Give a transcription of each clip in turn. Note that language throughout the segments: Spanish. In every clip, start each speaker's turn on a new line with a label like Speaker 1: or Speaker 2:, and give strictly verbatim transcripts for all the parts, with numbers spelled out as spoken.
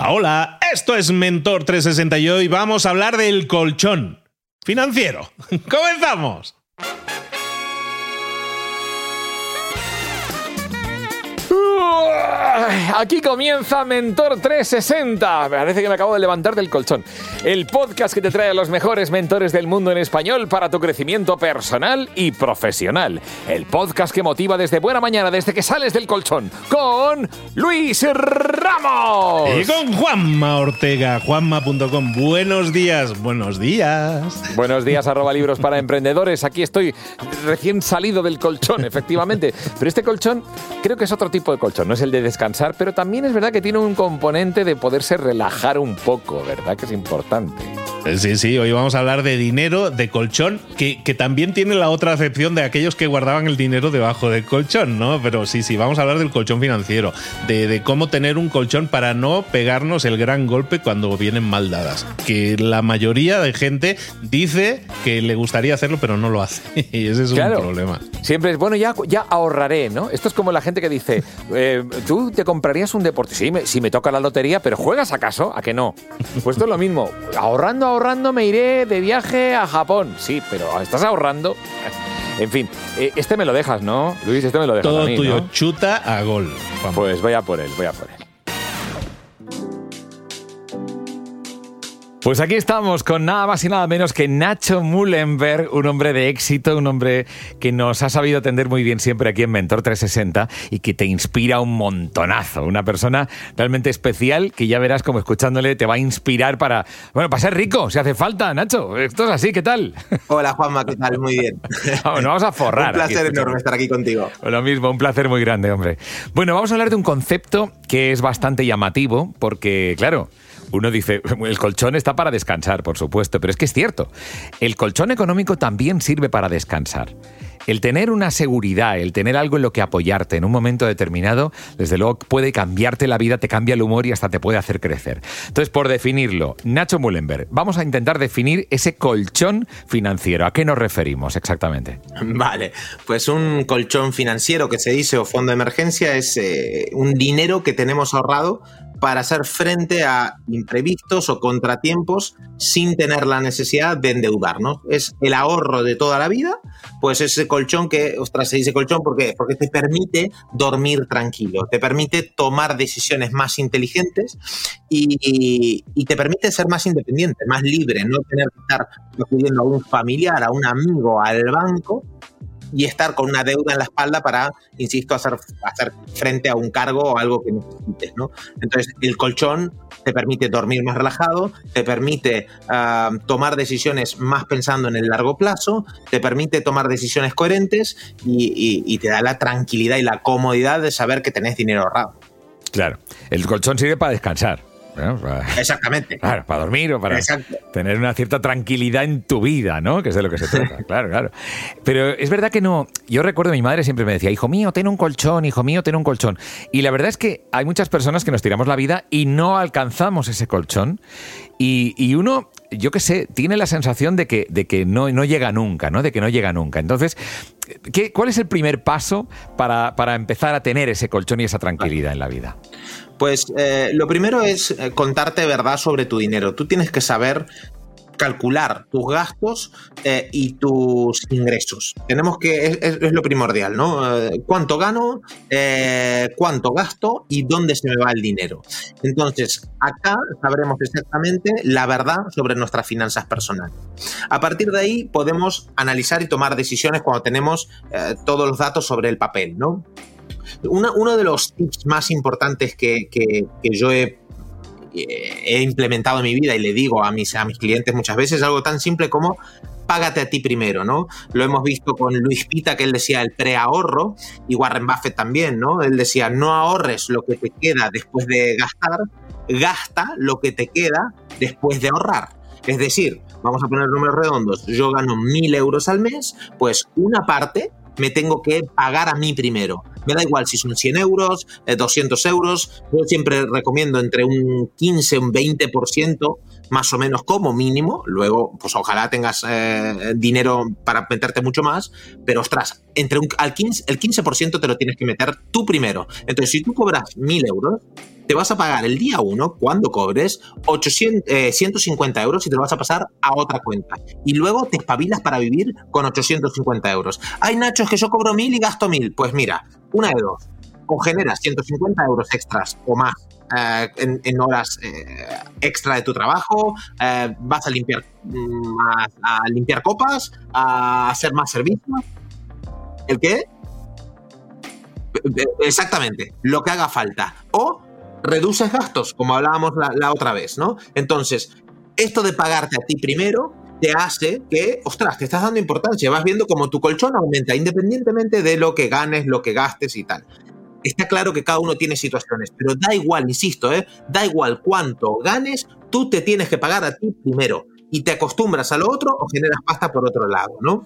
Speaker 1: Hola, hola, esto es Mentor trescientos sesenta y hoy vamos a hablar del colchón financiero. ¡Comenzamos!
Speaker 2: Aquí comienza Mentor trescientos sesenta. Me parece que me acabo de levantar del colchón. El podcast que te trae a los mejores mentores del mundo en español para tu crecimiento personal y profesional. El podcast que motiva desde buena mañana, desde que sales del colchón, con Luis Ramos.
Speaker 1: Y con Juanma Ortega, juanma punto com. Buenos días, buenos días.
Speaker 2: Buenos días, arroba libros para emprendedores. Aquí estoy recién salido del colchón, efectivamente. Pero este colchón creo que es otro tipo de colchón. No es el de descansar, pero también es verdad que tiene un componente de poderse relajar un poco, ¿verdad? Que es importante.
Speaker 1: Sí, sí, hoy vamos a hablar de dinero, de colchón, que, que también tiene la otra acepción de aquellos que guardaban el dinero debajo del colchón, ¿no? Pero sí, sí, vamos a hablar del colchón financiero, de, de cómo tener un colchón para no pegarnos el gran golpe cuando vienen mal dadas. Que la mayoría de gente dice que le gustaría hacerlo, pero no lo hace. Y ese es
Speaker 2: claro,
Speaker 1: un problema.
Speaker 2: Siempre es, bueno, ya, ya ahorraré, ¿no? Esto es como la gente que dice, eh, ¿tú te comprarías un deporte? Sí, me, si me toca la lotería, pero ¿juegas acaso? ¿A que no? Pues esto es lo mismo. Ahorrando, ahorrando me iré de viaje a Japón. Sí, pero ¿estás ahorrando? En fin, este me lo dejas, ¿no, Luis? Este me lo dejas
Speaker 1: Todo
Speaker 2: a mí,
Speaker 1: tuyo,
Speaker 2: ¿no?
Speaker 1: chuta a gol. Vamos.
Speaker 2: Pues voy a por él, voy a por él. Pues aquí estamos con nada más y nada menos que Nacho Mullenberg, un hombre de éxito, un hombre que nos ha sabido atender muy bien siempre aquí en Mentor trescientos sesenta y que te inspira un montonazo. Una persona realmente especial que ya verás como escuchándole te va a inspirar para, bueno, para ser rico, si hace falta, Nacho. Esto es así, ¿qué tal?
Speaker 3: Hola, Juanma, ¿qué tal? Muy bien.
Speaker 2: Vamos, vamos a forrar.
Speaker 3: Un placer
Speaker 2: aquí,
Speaker 3: enorme estar aquí contigo.
Speaker 2: Lo mismo, un placer muy grande, hombre. Bueno, vamos a hablar de un concepto que es bastante llamativo porque, claro, uno dice, el colchón está para descansar, por supuesto, pero es que es cierto. El colchón económico también sirve para descansar. El tener una seguridad, el tener algo en lo que apoyarte en un momento determinado, desde luego puede cambiarte la vida, te cambia el humor y hasta te puede hacer crecer. Entonces, por definirlo, Nacho Mullenberg, vamos a intentar definir ese colchón financiero. ¿A qué nos referimos exactamente?
Speaker 3: Vale, pues un colchón financiero que se dice o fondo de emergencia es eh, un dinero que tenemos ahorrado para hacer frente a imprevistos o contratiempos sin tener la necesidad de endeudarnos. Es el ahorro de toda la vida, pues ese colchón que, ostras, se dice colchón porque, porque te permite dormir tranquilo, te permite tomar decisiones más inteligentes y, y, y te permite ser más independiente, más libre, no tener que estar acudiendo a un familiar, a un amigo, al banco, y estar con una deuda en la espalda para, insisto, hacer, hacer frente a un cargo o algo que necesites, ¿no? Entonces, el colchón te permite dormir más relajado, te permite uh, tomar decisiones más pensando en el largo plazo, te permite tomar decisiones coherentes y, y, y te da la tranquilidad y la comodidad de saber que tenés dinero ahorrado.
Speaker 2: Claro, el colchón sirve para descansar. Bueno, para,
Speaker 3: Exactamente.
Speaker 2: Claro, para dormir o para
Speaker 3: Exacto.
Speaker 2: tener una cierta tranquilidad en tu vida, ¿no? Que es de lo que se trata. Claro, claro. Pero es verdad que no. Yo recuerdo, mi madre siempre me decía, hijo mío, ten un colchón, hijo mío, ten un colchón. Y la verdad es que hay muchas personas que nos tiramos la vida y no alcanzamos ese colchón. Y, y uno, yo qué sé, tiene la sensación de que, de que no, no llega nunca, ¿no? De que no llega nunca. Entonces, ¿qué, ¿cuál es el primer paso para, para empezar a tener ese colchón y esa tranquilidad en la vida?
Speaker 3: Pues eh, lo primero es contarte verdad sobre tu dinero. Tú tienes que saber calcular tus gastos eh, y tus ingresos. Tenemos que, es, es lo primordial, ¿no? Eh, ¿Cuánto gano? Eh, ¿Cuánto gasto? ¿Y dónde se me va el dinero? Entonces, acá sabremos exactamente la verdad sobre nuestras finanzas personales. A partir de ahí podemos analizar y tomar decisiones cuando tenemos eh, todos los datos sobre el papel, ¿no? Una, uno de los tips más importantes que, que, que yo he, he implementado en mi vida y le digo a mis, a mis clientes muchas veces es algo tan simple como págate a ti primero, ¿no? Lo hemos visto con Luis Pita, que él decía el preahorro, y Warren Buffett también, ¿no? Él decía, no ahorres lo que te queda después de gastar, gasta lo que te queda después de ahorrar. Es decir, vamos a poner números redondos, yo gano mil euros al mes, pues una parte me tengo que pagar a mí primero. Me da igual si son cien euros, eh, doscientos euros. Yo siempre recomiendo entre un quince, un veinte por ciento más o menos como mínimo. Luego, pues ojalá tengas eh, dinero para meterte mucho más. Pero, ostras, entre un, al quince, el quince por ciento te lo tienes que meter tú primero. Entonces, si tú cobras mil euros, te vas a pagar el día uno, cuando cobres, ochocientos, eh, ciento cincuenta euros y te lo vas a pasar a otra cuenta. Y luego te espabilas para vivir con ochocientos cincuenta euros. Ay, Nacho, es que yo cobro mil y gasto mil. Pues mira, una de dos. O generas ciento cincuenta euros extras o más eh, en, en horas eh, extra de tu trabajo, eh, vas a limpiar, a, a limpiar copas, a hacer más servicios. ¿El qué? Exactamente, lo que haga falta. O reduces gastos, como hablábamos la, la otra vez, ¿no? Entonces, esto de pagarte a ti primero te hace que, ostras, te estás dando importancia, vas viendo como tu colchón aumenta independientemente de lo que ganes, lo que gastes y tal. Está claro que cada uno tiene situaciones, pero da igual, insisto, ¿eh? Da igual cuánto ganes, tú te tienes que pagar a ti primero y te acostumbras a lo otro o generas pasta por otro lado, ¿no?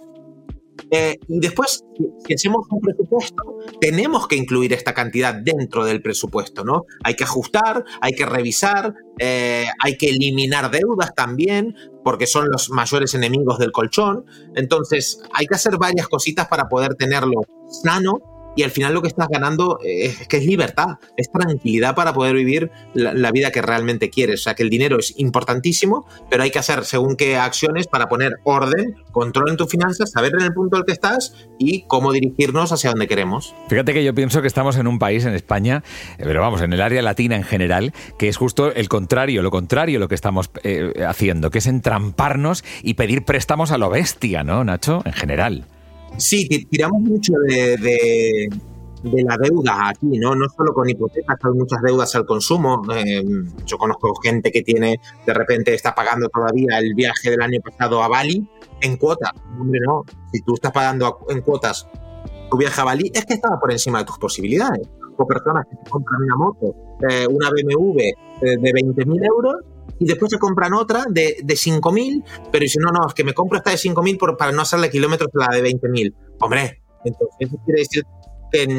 Speaker 3: Eh, y después, si hacemos un presupuesto, tenemos que incluir esta cantidad dentro del presupuesto, ¿no? Hay que ajustar, hay que revisar, eh, hay que eliminar deudas también, porque son los mayores enemigos del colchón. Entonces, hay que hacer varias cositas para poder tenerlo sano. Y al final lo que estás ganando es que es libertad, es tranquilidad para poder vivir la, la vida que realmente quieres. O sea, que el dinero es importantísimo, pero hay que hacer según qué acciones para poner orden, control en tus finanzas, saber en el punto en el que estás y cómo dirigirnos hacia donde queremos.
Speaker 2: Fíjate que yo pienso que estamos en un país, en España, pero vamos, en el área latina en general, que es justo el contrario, lo contrario lo que estamos eh, haciendo, que es entramparnos y pedir préstamos a lo bestia, ¿no, Nacho? En general.
Speaker 3: Sí, tiramos mucho de, de, de la deuda aquí, ¿no? No solo con hipotecas, hay muchas deudas al consumo. Eh, yo conozco gente que tiene, de repente está pagando todavía el viaje del año pasado a Bali en cuotas. Hombre, no, si tú estás pagando en cuotas tu viaje a Bali, es que estaba por encima de tus posibilidades. O personas que se compran una moto, eh, una B M W eh, de veinte mil euros, y después se compran otra de, de cinco mil, pero dicen, no, no, es que me compro esta de cinco mil para no hacerle kilómetros a la de veinte mil. Hombre, entonces eso quiere decir que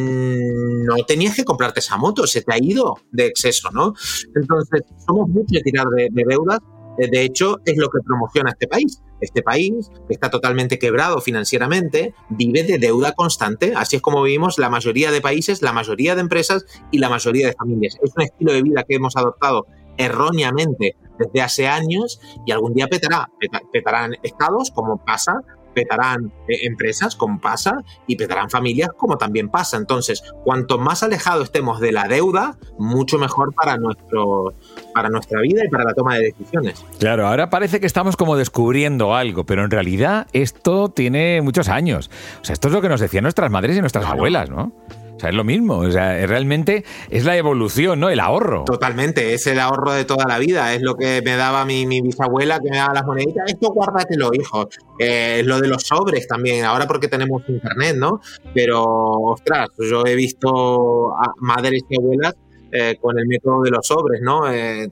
Speaker 3: no tenías que comprarte esa moto, se te ha ido de exceso, ¿no? Entonces, somos muchos de tirar de, de deudas. De hecho, es lo que promociona este país. Este país está totalmente quebrado financieramente, vive de deuda constante. Así es como vivimos la mayoría de países, la mayoría de empresas y la mayoría de familias. Es un estilo de vida que hemos adoptado erróneamente desde hace años y algún día petará. Petarán estados, como pasa, petarán eh, empresas, como pasa, y petarán familias, como también pasa. Entonces, cuanto más alejado estemos de la deuda, mucho mejor para, nuestro, para nuestra vida y para la toma de decisiones.
Speaker 2: Claro, ahora parece que estamos como descubriendo algo, pero en realidad esto tiene muchos años. O sea, esto es lo que nos decían nuestras madres y nuestras claro. abuelas, ¿no? O sea, es lo mismo, o sea, realmente es la evolución, ¿no? El ahorro.
Speaker 3: Totalmente, es el ahorro de toda la vida, es lo que me daba mi, mi bisabuela, que me daba las moneditas, esto guárdatelo, hijo. Eh, es lo de los sobres también, ahora porque tenemos internet, ¿no? Pero, ostras, yo he visto a madres y abuelas Eh, con el método de los sobres, ¿no? Eh,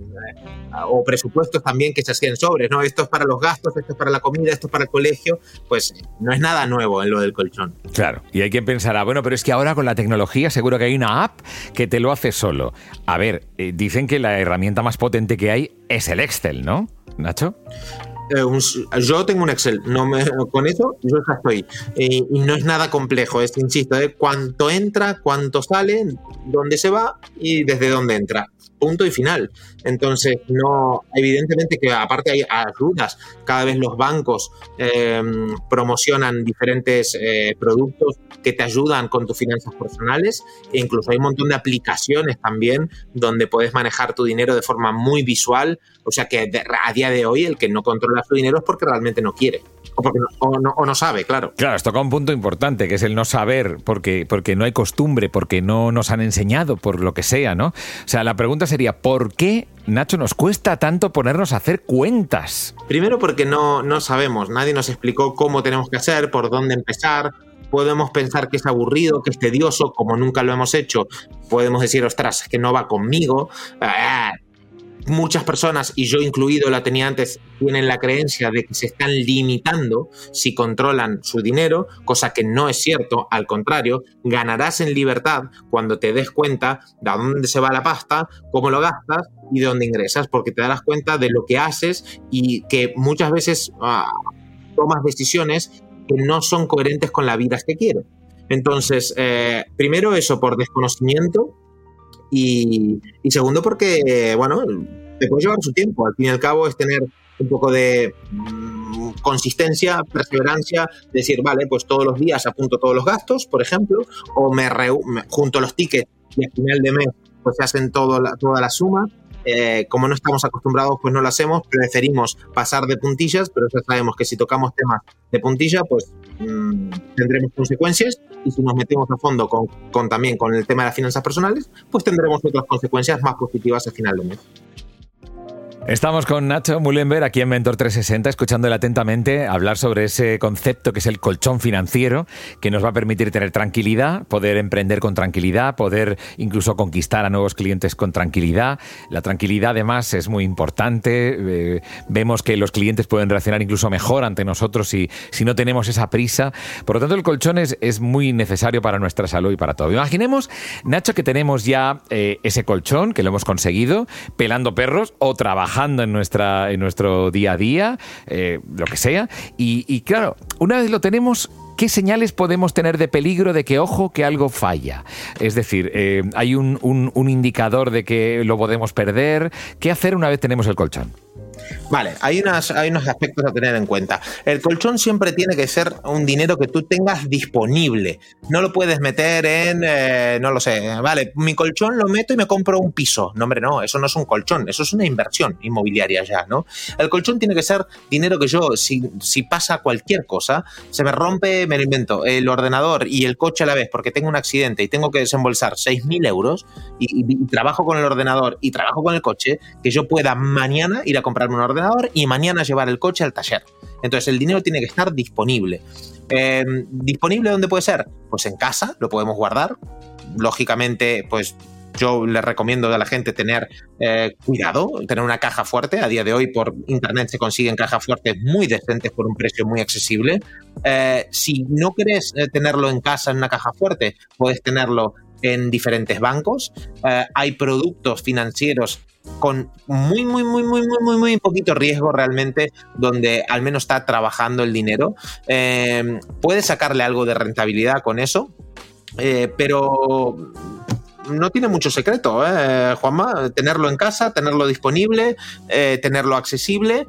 Speaker 3: o presupuestos también que se hacían sobres, ¿no? Esto es para los gastos, esto es para la comida, esto es para el colegio. Pues no es nada nuevo en lo del colchón.
Speaker 2: Claro, y hay quien pensará, bueno, pero es que ahora con la tecnología seguro que hay una app que te lo hace solo. A ver, eh, dicen que la herramienta más potente que hay es el Excel, ¿no, Nacho?
Speaker 3: Eh, un, yo tengo un Excel, no me, con eso yo ya estoy. Eh, y no es nada complejo, es, insisto, eh, cuánto entra, cuánto sale, dónde se va y desde dónde entra. Punto y final. Entonces, no, evidentemente que aparte hay ayudas, cada vez los bancos eh, promocionan diferentes eh, productos que te ayudan con tus finanzas personales e incluso hay un montón de aplicaciones también donde puedes manejar tu dinero de forma muy visual. O sea que a día de hoy el que no controla su dinero es porque realmente no quiere. O, porque no, o, no, o no sabe, claro.
Speaker 2: Claro, has tocado un punto importante, que es el no saber, porque, porque no hay costumbre, porque no nos han enseñado, por lo que sea, ¿no? O sea, la pregunta sería, ¿por qué, Nacho, nos cuesta tanto ponernos a hacer cuentas?
Speaker 3: Primero porque no, no sabemos, nadie nos explicó cómo tenemos que hacer, por dónde empezar. Podemos pensar que es aburrido, que es tedioso, como nunca lo hemos hecho. Podemos decir, ostras, es que no va conmigo. Ah, muchas personas, y yo incluido la tenía antes, tienen la creencia de que se están limitando si controlan su dinero, cosa que no es cierto. Al contrario, ganarás en libertad cuando te des cuenta de a dónde se va la pasta, cómo lo gastas y de dónde ingresas, porque te darás cuenta de lo que haces y que muchas veces ah, tomas decisiones que no son coherentes con la vida que quieres. Entonces, eh, primero eso por desconocimiento. Y, y segundo porque, bueno, te puede llevar su tiempo. Al fin y al cabo es tener un poco de mmm, consistencia, perseverancia, decir, vale, pues todos los días apunto todos los gastos, por ejemplo, o me, reu- me junto los tickets y al final de mes pues se hacen todo la, toda la suma. Eh, como no estamos acostumbrados, pues no lo hacemos, preferimos pasar de puntillas, pero ya sabemos que si tocamos temas de puntilla, pues mmm, tendremos consecuencias, y si nos metemos a fondo con, con también con el tema de las finanzas personales, pues tendremos otras consecuencias más positivas al final del mes.
Speaker 2: Estamos con Nacho Mullenberg aquí en Mentor trescientos sesenta, escuchándole atentamente hablar sobre ese concepto que es el colchón financiero, que nos va a permitir tener tranquilidad, poder emprender con tranquilidad, poder incluso conquistar a nuevos clientes con tranquilidad. La tranquilidad, además, es muy importante. Eh, vemos que los clientes pueden reaccionar incluso mejor ante nosotros si, si no tenemos esa prisa. Por lo tanto, el colchón es, es muy necesario para nuestra salud y para todo. Imaginemos, Nacho, que tenemos ya eh, ese colchón, que lo hemos conseguido, pelando perros o trabajando en, nuestra, en nuestro día a día, eh, lo que sea. Y, y claro, una vez lo tenemos, ¿qué señales podemos tener de peligro de que, ojo, que algo falla? Es decir, eh, ¿hay un, un, un indicador de que lo podemos perder? ¿Qué hacer una vez tenemos el colchón?
Speaker 3: Vale, hay, unas, hay unos aspectos a tener en cuenta. El colchón siempre tiene que ser un dinero que tú tengas disponible. No lo puedes meter en, eh, no lo sé, vale, mi colchón lo meto y me compro un piso. No, hombre, no, eso no es un colchón, eso es una inversión inmobiliaria ya, ¿no? El colchón tiene que ser dinero que yo, si, si pasa cualquier cosa, se me rompe, me lo invento, el ordenador y el coche a la vez porque tengo un accidente y tengo que desembolsar seis mil euros y, y, y trabajo con el ordenador y trabajo con el coche, que yo pueda mañana ir a comprarme un ordenador y mañana llevar el coche al taller. Entonces el dinero tiene que estar disponible. Eh, ¿Disponible dónde puede ser? Pues en casa, lo podemos guardar. Lógicamente, pues yo les recomiendo a la gente tener eh, cuidado, tener una caja fuerte. A día de hoy por internet se consiguen cajas fuertes muy decentes por un precio muy accesible. Eh, si no querés tenerlo en casa en una caja fuerte, puedes tenerlo en diferentes bancos. Eh, hay productos financieros con muy, muy, muy, muy, muy, muy, muy poquito riesgo realmente, donde al menos está trabajando el dinero. Eh, puedes sacarle algo de rentabilidad con eso, eh, pero no tiene mucho secreto, ¿eh, Juanma? Tenerlo en casa, tenerlo disponible, eh, tenerlo accesible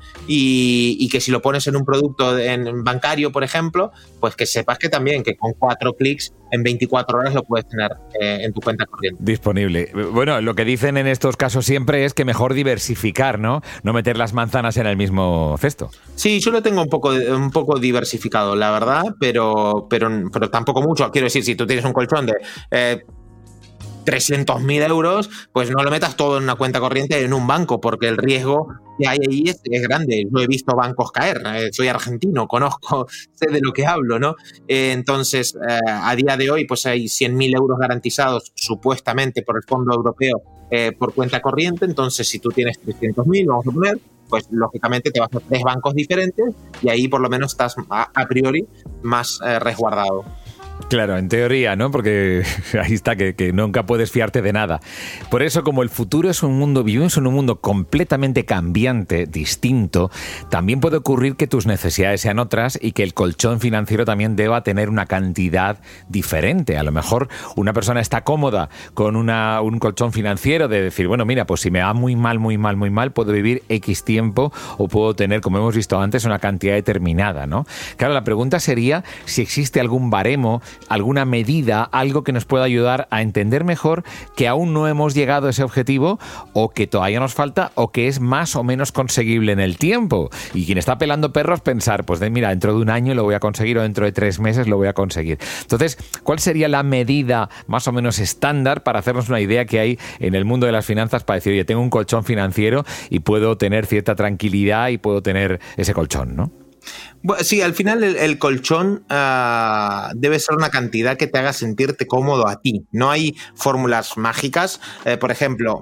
Speaker 3: y, y que si lo pones en un producto en bancario, por ejemplo, pues que sepas que también que con cuatro clics en veinticuatro horas lo puedes tener eh, en tu cuenta corriente.
Speaker 2: Disponible. Bueno, lo que dicen en estos casos siempre es que mejor diversificar, ¿no? No meter las manzanas en el mismo cesto.
Speaker 3: Sí, yo lo tengo un poco, un poco diversificado, la verdad, pero, pero, pero tampoco mucho. Quiero decir, si tú tienes un colchón de Eh, trescientos mil euros, pues no lo metas todo en una cuenta corriente en un banco, porque el riesgo que hay ahí es, es grande. Yo he visto bancos caer, eh, soy argentino, conozco, sé de lo que hablo, ¿no? Eh, entonces, eh, a día de hoy, pues hay cien mil euros garantizados supuestamente por el Fondo Europeo eh, por cuenta corriente. Entonces, si tú tienes trescientos mil, vamos a poner, pues lógicamente te vas a tres bancos diferentes y ahí por lo menos estás a, a priori más eh, resguardado.
Speaker 2: Claro, en teoría, ¿no? Porque ahí está, que, que nunca puedes fiarte de nada. Por eso, como el futuro es un mundo, vivimos en un mundo completamente cambiante, distinto, también puede ocurrir que tus necesidades sean otras y que el colchón financiero también deba tener una cantidad diferente. A lo mejor una persona está cómoda con una, un colchón financiero de decir, bueno, mira, pues si me va muy mal, muy mal, muy mal, puedo vivir X tiempo o puedo tener, como hemos visto antes, una cantidad determinada, ¿no? Claro, la pregunta sería si existe algún baremo, alguna medida, algo que nos pueda ayudar a entender mejor que aún no hemos llegado a ese objetivo o que todavía nos falta o que es más o menos conseguible en el tiempo. Y quien está pelando perros pensar, pues de, mira, dentro de un año lo voy a conseguir o dentro de tres meses lo voy a conseguir. Entonces, ¿cuál sería la medida más o menos estándar para hacernos una idea que hay en el mundo de las finanzas para decir, oye, tengo un colchón financiero y puedo tener cierta tranquilidad y puedo tener ese colchón, ¿no?
Speaker 3: Bueno, sí, al final el, el colchón uh, debe ser una cantidad que te haga sentirte cómodo a ti. No hay fórmulas mágicas. Eh, por ejemplo,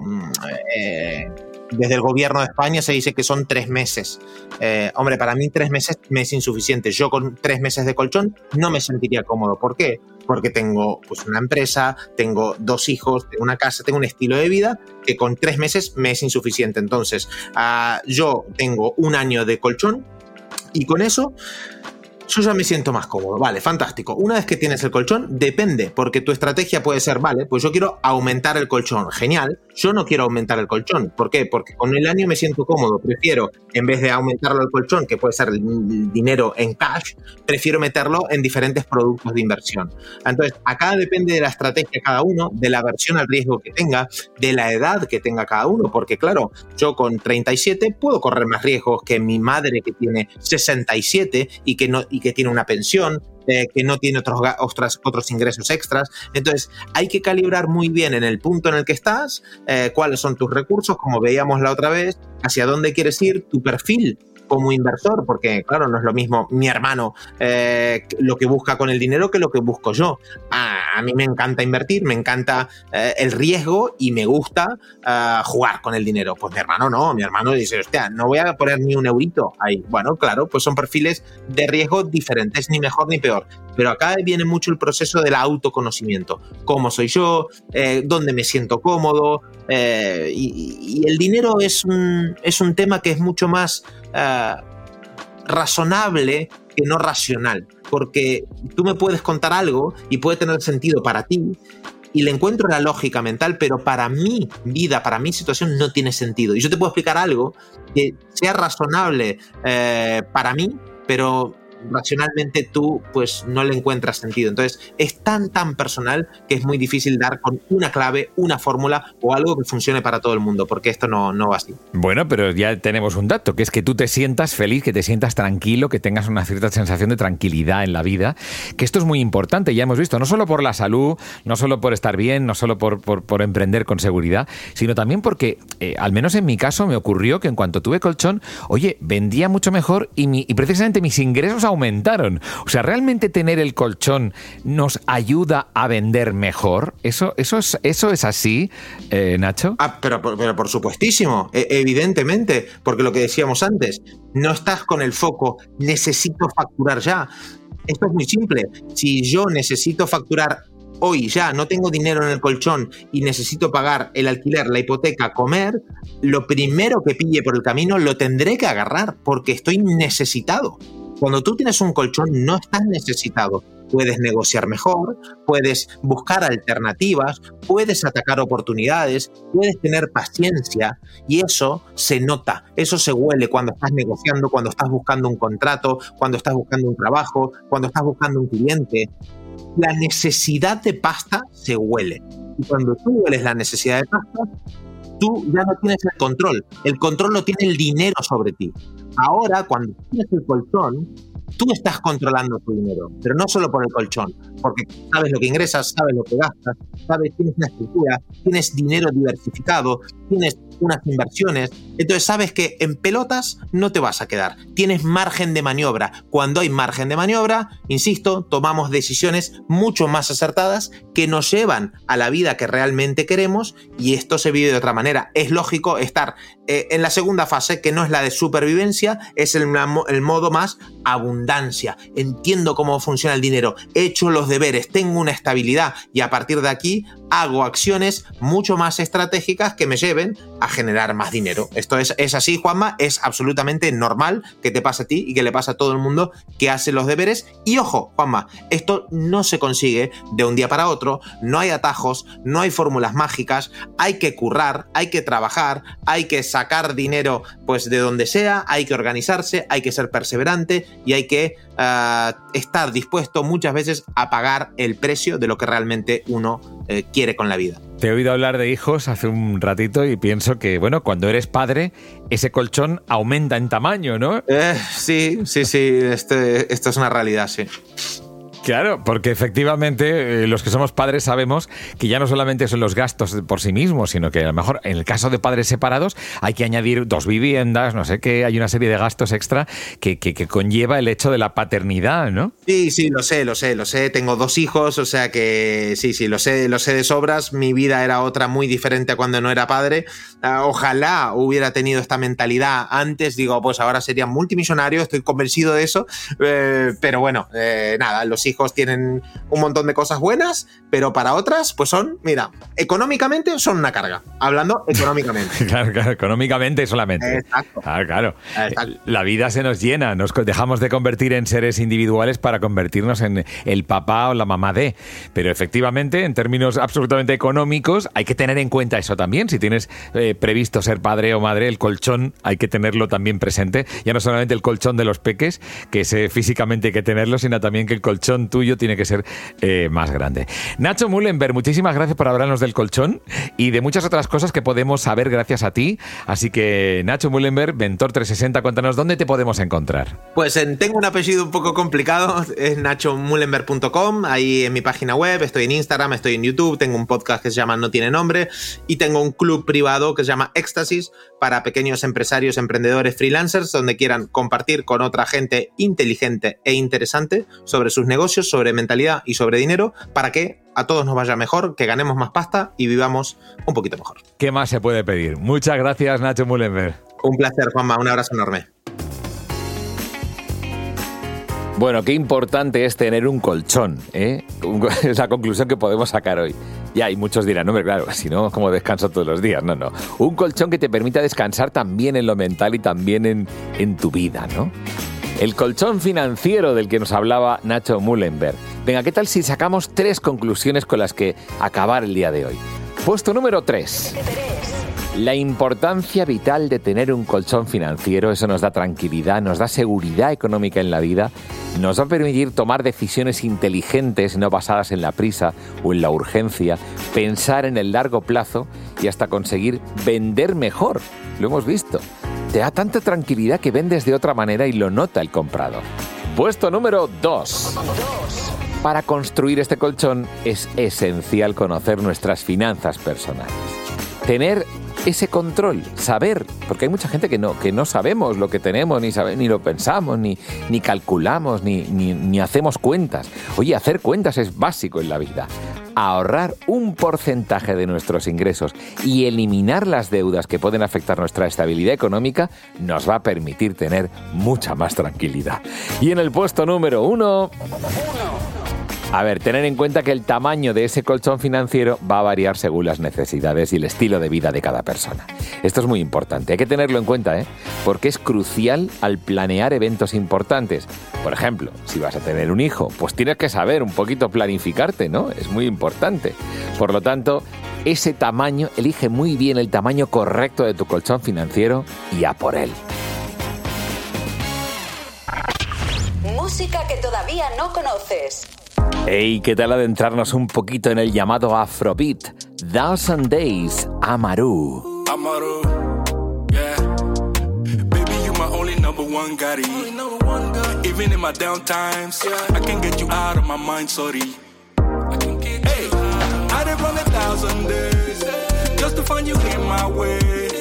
Speaker 3: eh, desde el gobierno de España se dice que son tres meses. Eh, hombre, para mí tres meses me es insuficiente. Yo con tres meses de colchón no me sentiría cómodo. ¿Por qué? Porque tengo pues, una empresa, tengo dos hijos, tengo una casa, tengo un estilo de vida que con tres meses me es insuficiente. Entonces, uh, yo tengo un año de colchón y con eso yo ya me siento más cómodo. Vale, fantástico. Una vez que tienes el colchón, depende, porque tu estrategia puede ser, vale, pues yo quiero aumentar el colchón. Genial. Yo no quiero aumentar el colchón. ¿Por qué? Porque con el año me siento cómodo. Prefiero, en vez de aumentarlo el colchón, que puede ser el dinero en cash, prefiero meterlo en diferentes productos de inversión. Entonces, acá depende de la estrategia de cada uno, de la aversión al riesgo que tenga, de la edad que tenga cada uno, porque claro, yo con treinta y siete puedo correr más riesgos que mi madre que tiene sesenta y siete y que, no, y que tiene una pensión, eh, que no tiene otros, otros, otros ingresos extras. Entonces, hay que calibrar muy bien en el punto en el que estás, eh, cuáles son tus recursos, como veíamos la otra vez, hacia dónde quieres ir, tu perfil como inversor, porque claro, no es lo mismo mi hermano eh, lo que busca con el dinero que lo que busco yo. A, a mí me encanta invertir, me encanta eh, el riesgo y me gusta uh, jugar con el dinero. Pues mi hermano no, mi hermano dice, hostia, no voy a poner ni un eurito ahí. Bueno, claro, pues son perfiles de riesgo diferentes, ni mejor ni peor. Pero acá viene mucho el proceso del autoconocimiento. ¿Cómo soy yo? Eh, ¿Dónde me siento cómodo? Eh, y, y el dinero es un, es un tema que es mucho más Uh, razonable que no racional, porque tú me puedes contar algo y puede tener sentido para ti y le encuentro la lógica mental, pero para mi vida, para mi situación no tiene sentido. Y yo te puedo explicar algo que sea razonable eh, para mí, pero racionalmente tú pues no le encuentras sentido. Entonces es tan tan personal que es muy difícil dar con una clave, una fórmula o algo que funcione para todo el mundo, porque esto no, no va así.
Speaker 2: Bueno, pero ya tenemos un dato, que es que tú te sientas feliz, que te sientas tranquilo, que tengas una cierta sensación de tranquilidad en la vida, que esto es muy importante, ya hemos visto, no solo por la salud, no solo por estar bien, no solo por, por, por emprender con seguridad, sino también porque, eh, al menos en mi caso, me ocurrió que en cuanto tuve colchón, oye, vendía mucho mejor y, mi, y precisamente mis ingresos aumentaron. O sea, ¿realmente tener el colchón nos ayuda a vender mejor? ¿Eso, eso, es, eso es así, eh, Nacho?
Speaker 3: Ah, pero, pero por supuestísimo, evidentemente, porque lo que decíamos antes, no estás con el foco, necesito facturar ya. Esto es muy simple. Si yo necesito facturar hoy ya, no tengo dinero en el colchón y necesito pagar el alquiler, la hipoteca, comer, lo primero que pille por el camino lo tendré que agarrar porque estoy necesitado. Cuando tú tienes un colchón no estás necesitado. Puedes negociar mejor, puedes buscar alternativas, puedes atacar oportunidades, puedes tener paciencia y eso se nota, eso se huele cuando estás negociando, cuando estás buscando un contrato, cuando estás buscando un trabajo, cuando estás buscando un cliente. La necesidad de pasta se huele. Y cuando tú hueles la necesidad de pasta, tú ya no tienes el control. El control lo tiene el dinero sobre ti. Ahora, cuando tienes el colchón, tú estás controlando tu dinero, pero no solo por el colchón, porque sabes lo que ingresas, sabes lo que gastas, sabes, tienes una estructura, tienes dinero diversificado, tienes unas inversiones, entonces sabes que en pelotas no te vas a quedar, tienes margen de maniobra. Cuando hay margen de maniobra, insisto, tomamos decisiones mucho más acertadas que nos llevan a la vida que realmente queremos y esto se vive de otra manera. Es lógico estar eh, en la segunda fase, que no es la de supervivencia, es el, el modo más abundancia. Entiendo cómo funciona el dinero, he hecho los deberes, tengo una estabilidad y a partir de aquí hago acciones mucho más estratégicas que me lleven a generar más dinero. Esto es, es así, Juanma, es absolutamente normal que te pase a ti y que le pasa a todo el mundo que hace los deberes. Y ojo, Juanma, esto no se consigue de un día para otro, no hay atajos, no hay fórmulas mágicas, hay que currar, hay que trabajar, hay que sacar dinero pues de donde sea, hay que organizarse, hay que ser perseverante y hay que uh, estar dispuesto muchas veces a pagar el precio de lo que realmente uno eh, quiere con la vida.
Speaker 2: Te he oído hablar de hijos hace un ratito y pienso que, bueno, cuando eres padre, ese colchón aumenta en tamaño, ¿no?
Speaker 3: Eh, sí, sí, sí, este, esto es una realidad, sí.
Speaker 2: Claro, porque efectivamente eh, los que somos padres sabemos que ya no solamente son los gastos por sí mismos, sino que a lo mejor en el caso de padres separados hay que añadir dos viviendas, no sé qué, hay una serie de gastos extra que, que, que conlleva el hecho de la paternidad, ¿no?
Speaker 3: Sí, sí, lo sé, lo sé, lo sé, tengo dos hijos, o sea que sí, sí, lo sé, lo sé de sobras, mi vida era otra muy diferente a cuando no era padre, uh, ojalá hubiera tenido esta mentalidad antes, digo, pues ahora sería multimillonario, estoy convencido de eso, eh, pero bueno, eh, nada, los hijos hijos tienen un montón de cosas buenas, pero para otras, pues son, mira, económicamente son una carga. Hablando económicamente.
Speaker 2: Claro, claro, económicamente solamente.
Speaker 3: Exacto.
Speaker 2: Claro, claro.
Speaker 3: Exacto.
Speaker 2: La vida se nos llena, nos dejamos de convertir en seres individuales para convertirnos en el papá o la mamá de. Pero efectivamente, en términos absolutamente económicos, hay que tener en cuenta eso también. Si tienes eh, previsto ser padre o madre, el colchón hay que tenerlo también presente. Ya no solamente el colchón de los peques, que ese físicamente hay que tenerlo, sino también que el colchón tuyo tiene que ser eh, más grande. Nacho Mullenberg, muchísimas gracias por hablarnos del colchón y de muchas otras cosas que podemos saber gracias a ti. Así que, Nacho Mullenberg, Ventor trescientos sesenta, cuéntanos dónde te podemos encontrar.
Speaker 3: Pues en, tengo un apellido un poco complicado, es nacho mullenberg punto com, ahí en mi página web, estoy en Instagram, estoy en YouTube, tengo un podcast que se llama No Tiene Nombre y tengo un club privado que se llama Éxtasis para pequeños empresarios, emprendedores, freelancers, donde quieran compartir con otra gente inteligente e interesante sobre sus negocios, sobre mentalidad y sobre dinero, para que a todos nos vaya mejor, que ganemos más pasta y vivamos un poquito mejor.
Speaker 2: ¿Qué más se puede pedir? Muchas gracias, Nacho Mullenberg.
Speaker 3: Un placer, Juanma, un abrazo enorme.
Speaker 2: Bueno, qué importante es tener un colchón, ¿eh? Es la conclusión que podemos sacar hoy. Ya, y muchos dirán, no, hombre, claro, si no, ¿cómo descanso todos los días? No, no. Un colchón que te permita descansar también en lo mental y también en, en tu vida, ¿no? El colchón financiero del que nos hablaba Nacho Mullenberg. Venga, ¿qué tal si sacamos tres conclusiones con las que acabar el día de hoy? Puesto número tres. La importancia vital de tener un colchón financiero, eso nos da tranquilidad, nos da seguridad económica en la vida, nos va a permitir tomar decisiones inteligentes, no basadas en la prisa o en la urgencia, pensar en el largo plazo y hasta conseguir vender mejor. Lo hemos visto. Te da tanta tranquilidad que vendes de otra manera y lo nota el comprador. Puesto número dos. Para construir este colchón es esencial conocer nuestras finanzas personales. Tener ese control, saber, porque hay mucha gente que no, que no sabemos lo que tenemos, ni sabe, ni lo pensamos, ni, ni calculamos, ni, ni, ni hacemos cuentas. Oye, hacer cuentas es básico en la vida. Ahorrar un porcentaje de nuestros ingresos y eliminar las deudas que pueden afectar nuestra estabilidad económica nos va a permitir tener mucha más tranquilidad. Y en el puesto número uno... A ver, tener en cuenta que el tamaño de ese colchón financiero va a variar según las necesidades y el estilo de vida de cada persona. Esto es muy importante, hay que tenerlo en cuenta, ¿eh? Porque es crucial al planear eventos importantes. Por ejemplo, si vas a tener un hijo, pues tienes que saber un poquito planificarte, ¿no? Es muy importante. Por lo tanto, ese tamaño, elige muy bien el tamaño correcto de tu colchón financiero y a por él.
Speaker 4: Música que todavía no conoces.
Speaker 2: Hey, ¿qué tal adentrarnos un poquito en el llamado Afrobeat? Thousand Days, Amaru.
Speaker 5: Amaru, yeah. Baby, you my only number one gotti. Even in my down times, yeah, I can't get you out of my mind, sorry. Hey, I done run a thousand days just to find you in my way.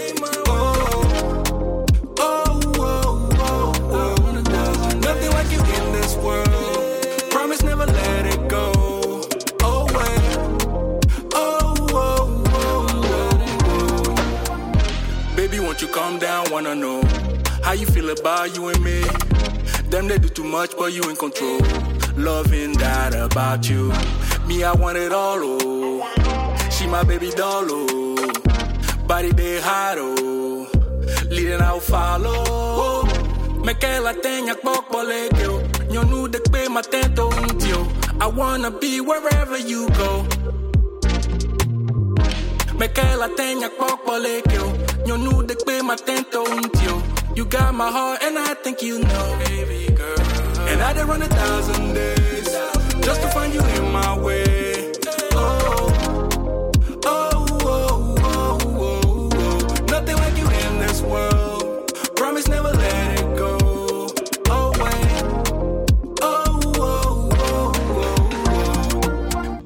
Speaker 5: Oh, oh, oh, oh, oh. Nothing like you in this world. Promise never let it go. Oh, wait. Oh, oh, oh, oh. Baby, won't you calm down? Wanna know how you feel about you and me? Them they do too much, but you in control. Loving that about you. Me, I want it all, oh. She my baby doll, oh. Body they hot, oh. Leading out follow. Me que la tenga poco le yo. Yo nu de pe matento un tío. I wanna be wherever you go. Me que la tenga poco le yo. Yo nu de pe matento un tío. You got my heart and I think you know, baby girl. And I done run a thousand days just to find you in my way. Oh, oh, oh, oh, oh, oh. Nothing like you in this world. Promise never let it go. Oh, wait. Oh, oh, oh, oh, oh.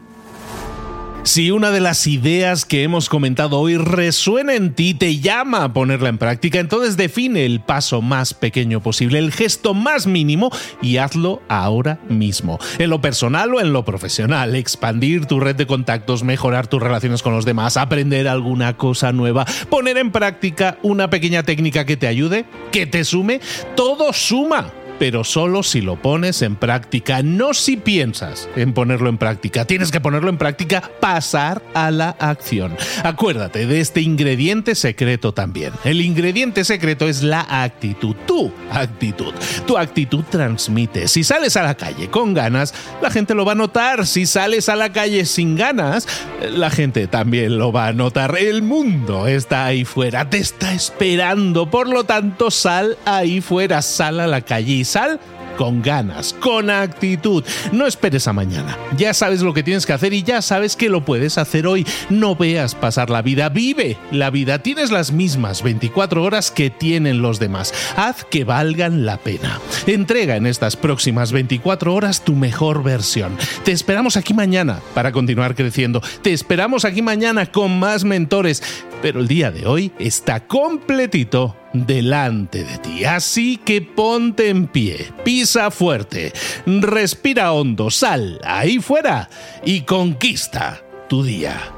Speaker 1: Si una de las ideas que hemos comentado hoy resuena en ti, te llama a ponerla en práctica, entonces define el paso más pequeño posible, el gesto más mínimo y hazlo ahora mismo. En lo personal o en lo profesional, expandir tu red de contactos, mejorar tus relaciones con los demás, aprender alguna cosa nueva, poner en práctica una pequeña técnica que te ayude, que te sume, todo suma. pero solo si lo pones en práctica, no si piensas en ponerlo en práctica. Tienes que ponerlo en práctica, pasar a la acción. Acuérdate de este ingrediente secreto también. El ingrediente secreto es la actitud, tu actitud. Tu actitud transmite. Si sales a la calle con ganas, la gente lo va a notar. Si sales a la calle sin ganas, la gente también lo va a notar. El mundo está ahí fuera, te está esperando. Por lo tanto, sal ahí fuera, sal a la calle y sal con ganas, con actitud. No esperes a mañana. Ya sabes lo que tienes que hacer y ya sabes que lo puedes hacer hoy. No veas pasar la vida, vive la vida. Tienes las mismas veinticuatro horas que tienen los demás. Haz que valgan la pena. Entrega en estas próximas veinticuatro horas tu mejor versión. Te esperamos aquí mañana para continuar creciendo. Te esperamos aquí mañana con más mentores. Pero el día de hoy está completito delante de ti. Así que ponte en pie, pisa fuerte, respira hondo, sal ahí fuera y conquista tu día.